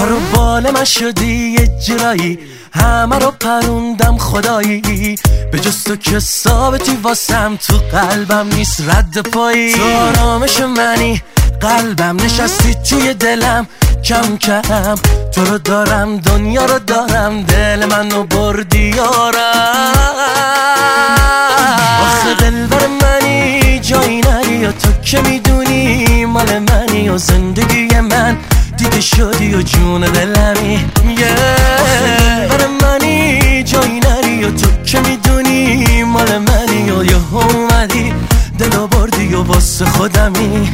سر و بال من شدی یه جرایی، همه رو پروندم خدایی، به جز تو که ثابتی واسم تو قلبم نیست رد پایی. تو آرامش منی، قلبم نشستی توی دلم، کم کم تو رو دارم، دنیا رو دارم، دل منو بردی یارم. آخه دلبر منی، جایی نری و تو که میدونی مال منی و زندگی من دیگه شدی و جون دلمی. آخه دلبر منی، جایی نری و تو که میدونی مال منی و یه اومدی دلو بردی و واسه خودمی.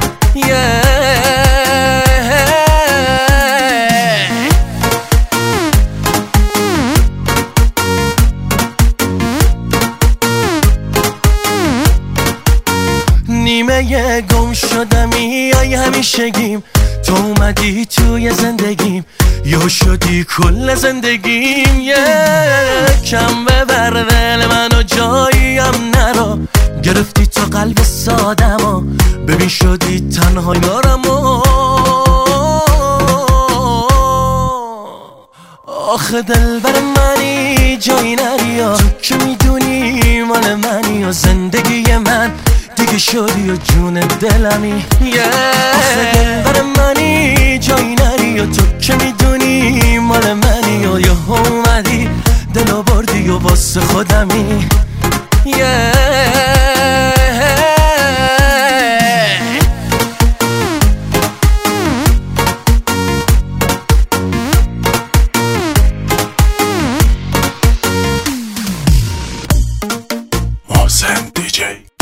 نیمه گم شدمی ای همیشگیم، تو اومدی توی زندگیم، یا شدی کل زندگیم. کم ببر دل منو جاییم نرو، گرفتی تو قلب سادمو، ببین شدی تنها یارمو. آخه دلبر منی، جایی نری و تو که میدونی مال منی و زندگی من دیگه شدی و جون دلمی. آخه دلبر منی، جایی نری و تو که میدونی مال منی و یه اومدی دلو بردی و واسه خودمی. محسن دیجی.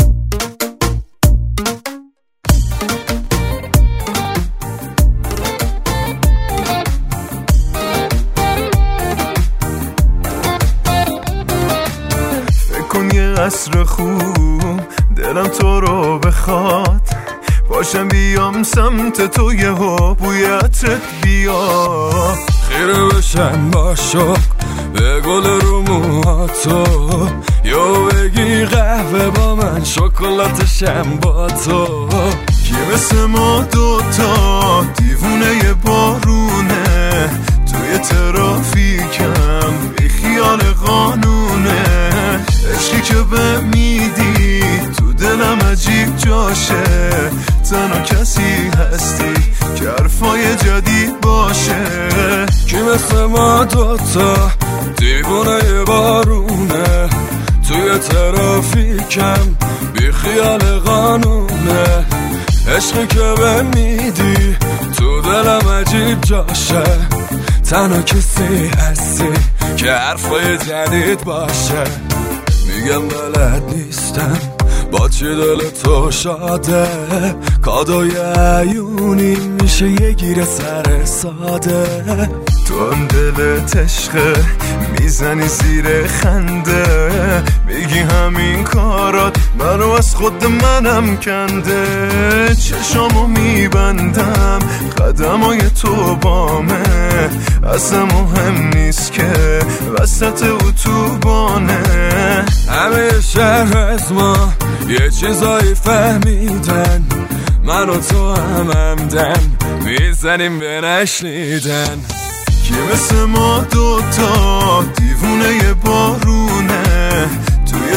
عصر خوب دلم تو رو بخواد، باشم بیام سمت تو یه ها بویتت بیا، خیره بشم با شوق به گل رو موهاتو، یا بگی قهوه با من شکلاتشم با تو. کی مثل ما دوتا دیوونه بارونه، توی ترافیکم بی خیال قانونه، عشقی که به میدی تو دلم عجیب جاشه، تنها کسی هستی که حرفای جدید باشه. کی مثل ما دوتا دیوونه بارونه، توی ترافیکم بی خیال قانونه، عشقی که به میدی تو دلم عجیب جاشه، تنها کسی هستی که حرفای جدید باشه. میگم بلد نیستم با چی دل تو شاده، کادوی عیونی میشه یه گیر سر ساده، تو هم دلت عشقه میزنی زیر خنده، میگی همین کارات منو از خود منم کنده، چشامو میبندم قدمای تو بامه، اصلا مهم نیست که وسط اتوبانه. همه شهر از ما یه چیزایی فهمیدن، من و تو همدم میزنیم به نشنیدن. کی مثل ما دوتا دیوونه بارونه، توی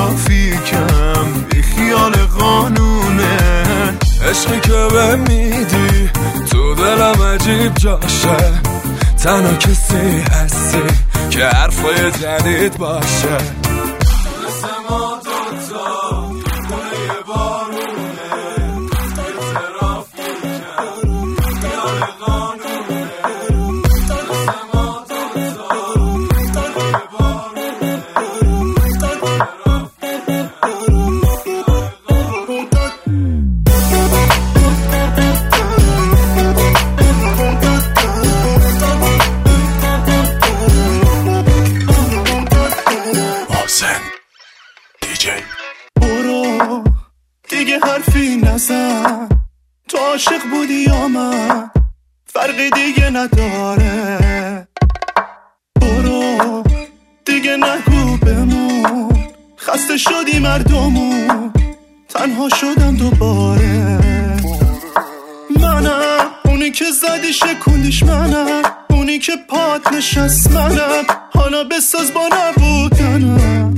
ترافیکم بی خیال قانونه، عشقی که به میدی تو دلم عجیب جاشه، تنها کسی هستی که حرفای جدید باشه. مثل ما دوتا دیوونه بارونه، توی ترافیکم بی خیال قانونه، برو دیگه حرفی نزن، تو عاشق بودی یا من فرقی دیگه نداره. برو دیگه نگو بمون، خسته شدی مردمون، تنها شدم دوباره. منم اونی که زدی شکوندیش منم، اونی که پات نشست منم، حالا بساز با نبودنم.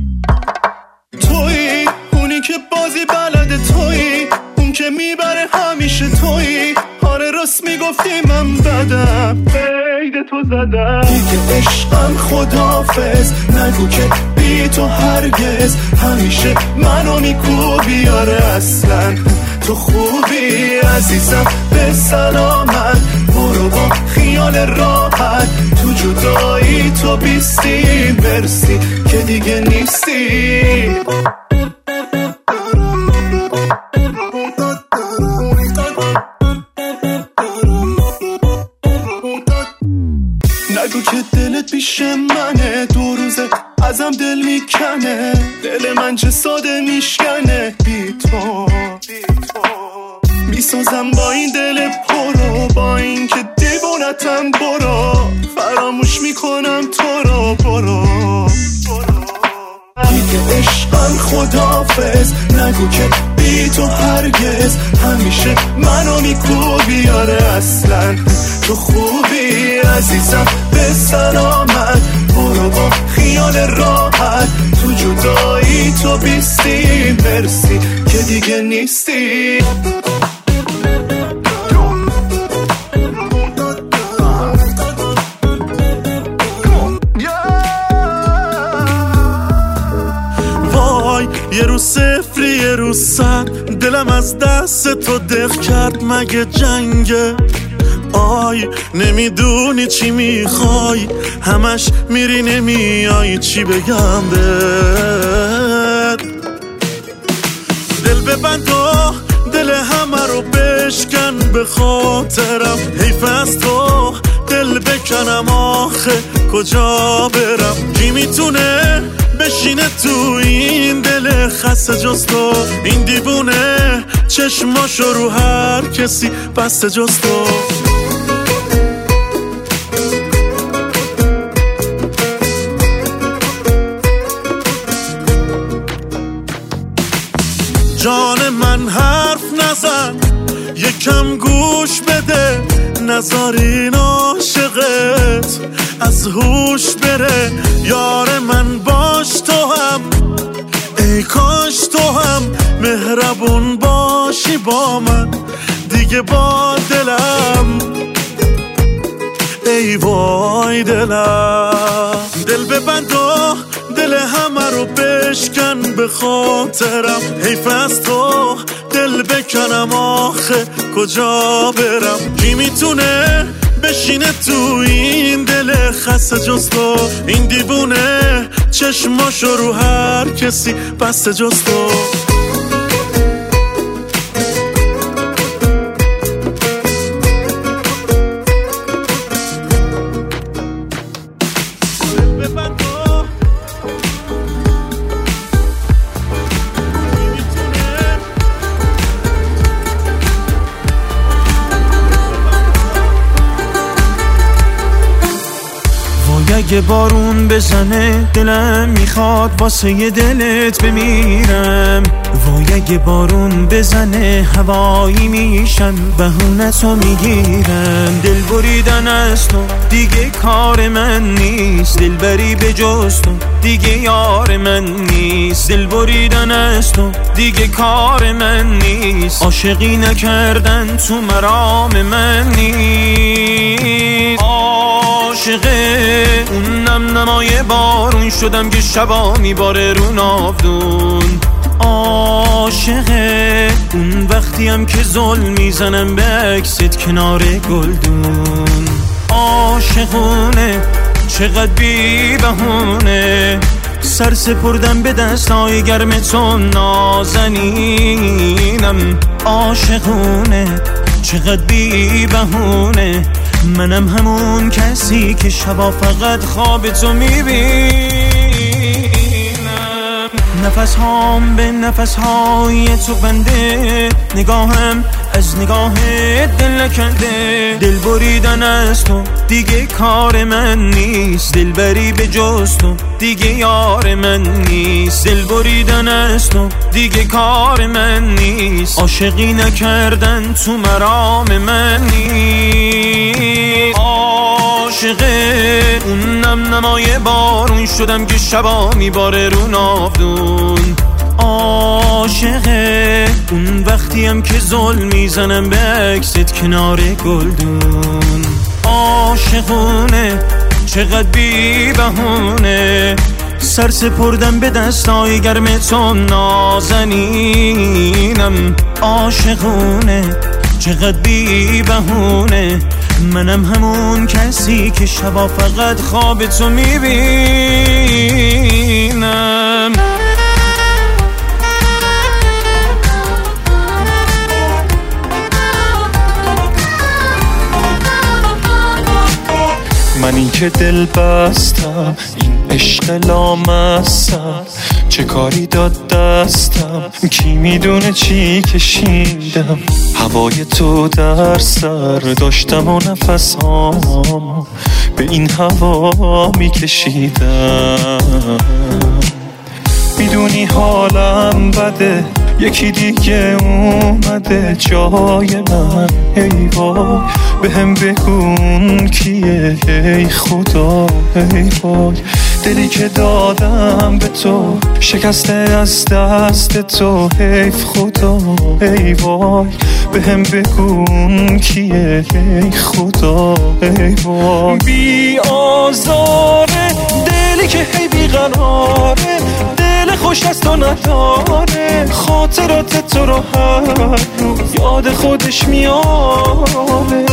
تویی اونی که بازی بلده، تویی اون که میبره همیشه، تویی آره راست میگفتی من بدم، قید تو زدم. دیگه عشقم خداحافظ، نگو که بی تو هرگز، همیشه منو میکوبی آره اصلا تو خوبی عزیزم به سلامت، برو با خیال راحت، تو جدایی تو بیستی، مرسی که دیگه نیستی. نگو که دلت پیش منه، دو روزه ازم دل میکنه، دل من چه ساده میشکنه بی تو. میسازم با این دل پرو، با این که دیوونتم، برو فراموش میکنم تو رو، برو. دیگه عشقم خداحافظ، نگو که بی تو هرگز، همیشه منو میکوبی آره اصلا تو خوبی عزیزم به سلامت، برو با خیال راحت، تو جدایی تو بیستی، مرسی که دیگه نیستی. یه روز صفری یه روز صد، دلم از دست تو دق کرد، مگه جنگه؟ آی نمیدونی چی میخوای، همش میری نمیای، چی بگم بهت؟ دل ببند و دل همه رو بشکن، به خاطرم حیف از تو دل بکنم، آخه کجا برم؟ کی میتونه بشینه تو این دل خسته جز تو؟ این دیوونه چشماشو رو هر کسی بسته جز تو. جان من حرف نزن، یکم گوش بده، نذار این عاشقت از هوش بره. یار من باش تو هم، ای کاش تو هم مهربون باشی با من دیگه، با دلم ای وای دلم. دل ببند و دل همه رو بشکن، به خاطرم حیف از تو دل بکنم، آخه کجا برم؟ کی میتونه بشینه تو این دل خسته جز تو؟ این دیوونه چشماشو رو هر کسی بسته جز تو. اگه بارون بزنه دلم میخواد واسه ی دلت بمیرم، وای اگه بارون بزنه هوایی میشم بهونتو میگیرم. دل بریدن از تو دیگه کار من نیست، دل بری به جز تو دیگه یار من نیست. دل بریدن از تو دیگه کار من نیست، عاشقی نکردن تو مرام من نیست. عاشقه اون نم نمای بارون شدم که شبا میباره رو ناودون. عاشقه اون وقتیم که ظلم میزنم به عکست کنار گلدون. عاشقونه چقدر بی بهونه، سر سپردم به دستای گرم تو نازنینم. عاشقونه چقدر بی بهونه، منم همون کسی که شبا فقط خواب تو میبینم. نفس هام به نفس های تو بنده، نگاهم از نگاه دل نکنده. دل بریدن از تو دیگه کار من نیست، دل بری به جز تو دیگه یار من نیست. دل بریدن از تو دیگه کار من نیست، عاشقی نکردن تو مرام من نیست. عاشق اون نم نمای بارون شدم که شبا میباره رو ناودون. عاشق اون وقتیم که ظلم میزنم به عکست کنار گلدون. عاشقونه چقدر بی بهونه، سر سپردم به دستای گرم تو نازنینم. عاشقونه چقدر بی بهونه، منم همون کسی که شبا فقط خواب تو میبینم. من این که دل بستم، این عشق لامستم، چه کاری داد دستم، کی میدونه چی کشیدم. هوای تو در سر داشتم و نفسام به این هوا میکشیدم. میدونی حالم بده، یکی دیگه اومده جای من. ای وای به هم بگون کیه، ای خدا ای وای. دلی که دادم به تو شکسته از دست تو، حیف خدا ای وای. به هم بگون کیه، ای خدا ای وای. بی آزاره دلی که هی بیقراره، دل خوش از تو نداره، خاطرات تو رو هر روز یاد خودش میاره.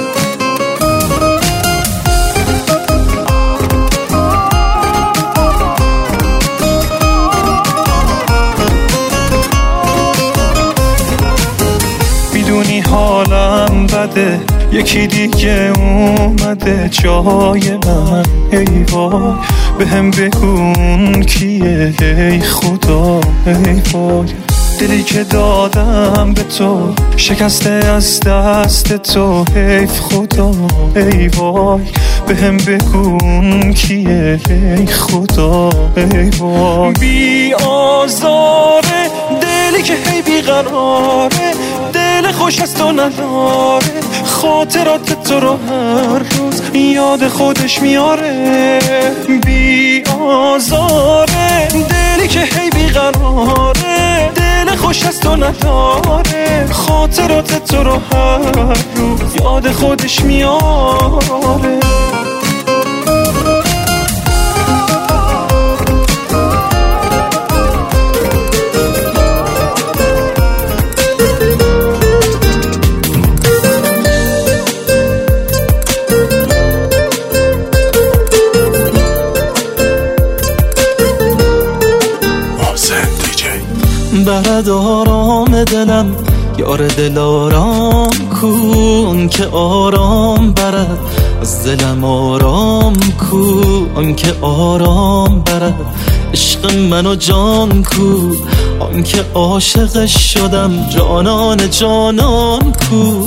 میدونی حالم بده، یکی دیگه اومده جای من. ای وای به هم بگون کیه، ای خدا ای وای. دلی که دادم به تو شکسته از دست تو، حیف خدا ای وای. به هم بگون کیه، ای خدا ای وای. بی آزاره دلی که هی بیقراره، دل خوش از تو نداره، خاطرات تو رو هر روز یاد خودش میاره. بی آزاره دلی که هی بیقراره، دل خوش از تو نداره، خاطرات تو رو هر روز یاد خودش میاره. برد آرام دلم، یار دل آرام کن که آرام برد از دلم. آرام کن که آرام برد عشق منو جان کو، آن که عاشقش شدم جانان جانان کو.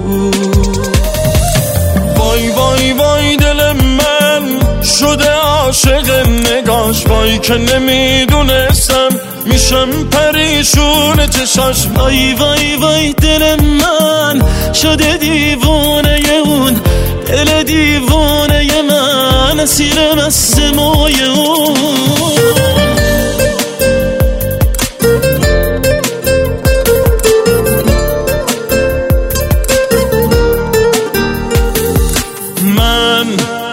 وای وای وای دل من شده عاشق نگاش، وای که نمیدونستم میشم پریشون چشاش. وای وای وای دل من شده دیوانه اون، دل دیوانه من اسیر مست موی اون. من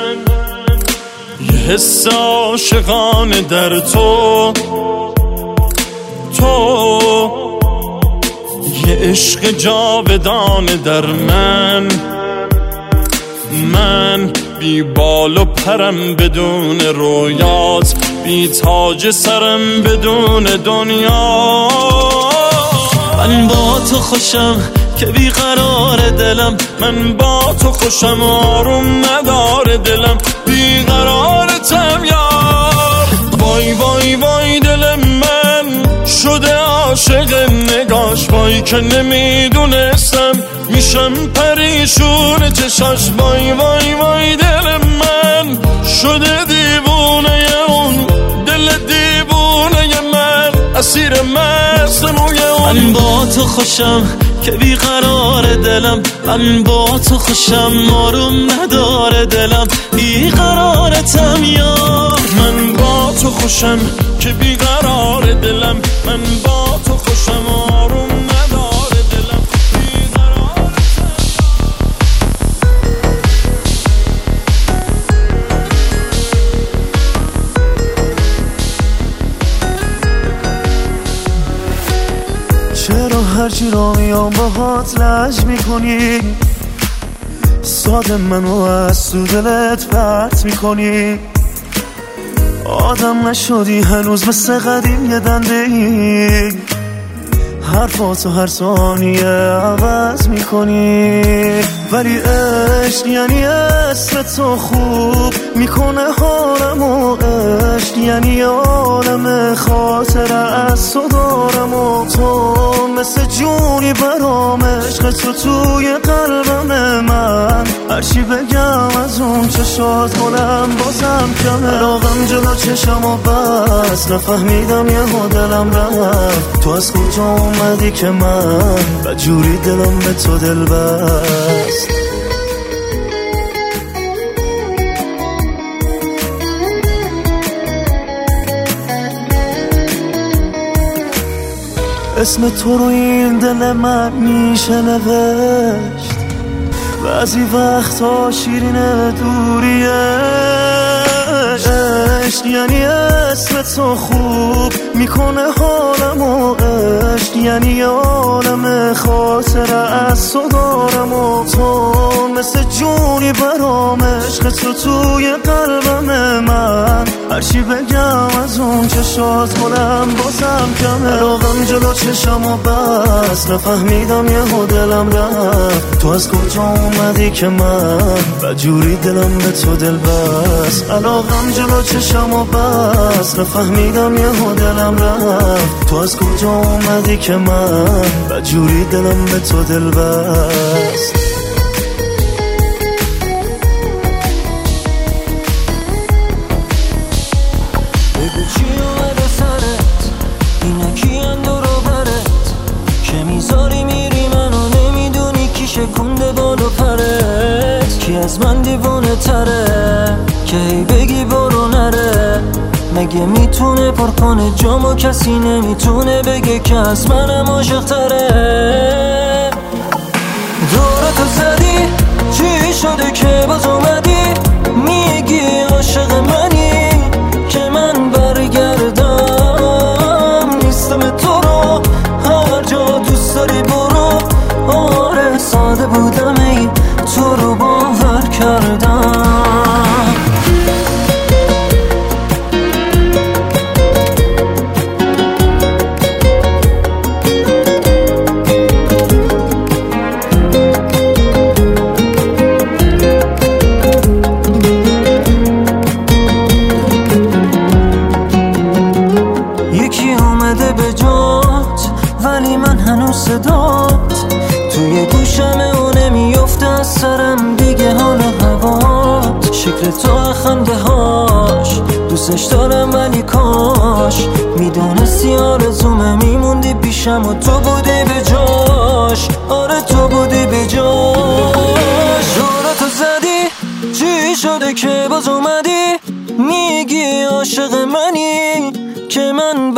یه حس عاشقانه در تو، یه عشق جاودانه در من بی بال و پرم بدون رویات، بی تاج سرم بدون دنیا. من با تو خوشم که بیقرار دلم، من با تو خوشم آروم نداره دلم، بیقرارتم یار. وای وای وای دل من شده عاشق نگاش، وای که نمیدونستم میشم پریشون چشاش. وای وای وای دل من شده دیوونه اون، دل دیوونه من اسیر مست موی اون. من با تو خوشم که بیقرار دلم، من با تو خوشم آروم نداره دلم، بیقرارتم یار. من با تو خوشم که بیقرار دلم، من با تو خوشم آروم نداره دلم، بیقرارتم. چرا هرچی را میام باهات لج میکنی، ساده منو از تو دلت پرت میکنی. آدم نشدی هنوز مثل قدیم یه دنده ای، حرفاتو هر ثانیه عوض میکنی. ولی عشق یعنی اسم تو خوب میکنه حالمو، عشق یعنی عالم خاطره از تو دارم و تو مثل جونی برام. عشق تو توی قلبم من، هرچی بگم از اون چشات کنم بازم کمه. راغم جلو چشم و بس نفهمیدم یه دلم رفت، تو از کجا اومدی که من بجوری دلم به تو دل بست. اسم تو رو این دل من میشه نوشت، بعضی وقتا شیرین دوریه. عشق یعنی اسم تو خوب میکنه حالمو، عشق یعنی عالم خاطره از تو دارم و تو مثل جونی برام. عشق تو توی قلبم من، هرچی بگم از اون چشات کنم بازم کمه. راغم جلو چشم و بس نفهمیدم یه دلم رفت، تو از کجا اومدی که من بجوری دلم به تو دل بست. علاقم جلو چشم و بس نفهمیدم یه دلم رفت، تو از کجا اومدی که من بجوری دلم به تو دل بست. بگو چی اومده سرت، اینا کیان دور و برت، که میذاری میری منو نمیدونی کی شکونده بالو پرت. کی از من دیوونه تره که هی بگی برو نره، مگه میتونه پر کنه جامو کسی نمیتونه بگه که از منم عاشق تره. دورتو زدی چی شده که باز اومدی میگی عاشق منی، که من برگردم نیستم تو رو هر جا دوست داری برو. آره ساده بودم ای تو رو باور کردم. یکی اومده به جات ولی من هنوز صدات توی گوشمه و نمیفته از سرم دیگه حال و هوات. شکل تو خنده هاش دوستش دارم ولی کاش میدونستی آرزومه میموندی پیشم و تو بودی به جاش. آره تو بودی به جاش. دورتو زدی چی شده که باز اومدی میگی عاشق منی، که من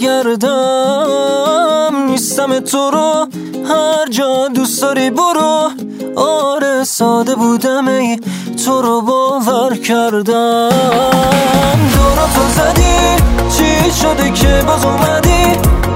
برگردم نیستم تو رو هر جا دوست داری برو. آره ساده بودم ای تو رو باور کردم. دورتو زدی چی شده که باز اومدی